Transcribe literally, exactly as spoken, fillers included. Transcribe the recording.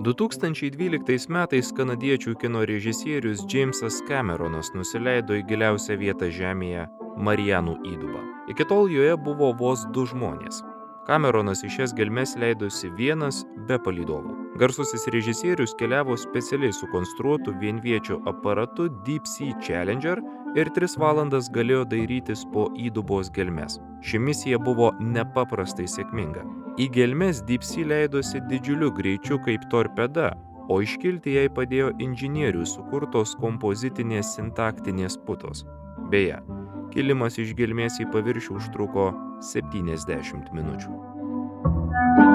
du tūkstančiai dvyliktais metais kanadiečių kino režisierius Jamesas Cameronas nusileido į giliausią vietą Žemėje – Marianų įdubą. Iki tol joje buvo vos du žmonės. Cameronas į šias gelmes leidosi vienas be palydovų. Garsusis režisierius keliavo specialiai sukonstruotu vienviečiu aparatu Deep Sea Challenger ir tris valandas galėjo dairytis po įdubos gelmes. Ši misija buvo nepaprastai sėkminga. Į gelmes Deep Sea leidosi didžiuliu greičiu kaip torpeda, o iškilti jai padėjo inžinierių sukurtos kompozitinės sintaktinės putos. Beje, kilimas iš gelmės į paviršių užtruko septyniasdešimt minučių.